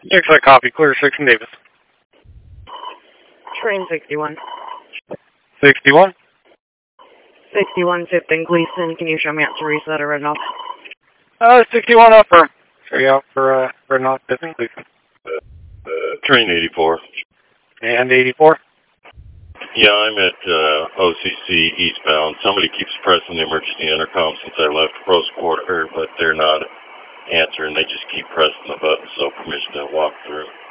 Exit copy, clear 6 and Davis. Train 61. 61? 61, 15 Gleason. Can you show me out to reset or Red Knob? 61 up for. Show you out for Red Knob, 15 Gleason. Train 84. And 84? Yeah, I'm at OCC eastbound. Somebody keeps pressing the emergency intercom since I left Rose Quarter, but they're not answering. They just keep pressing the button, so permission to walk through.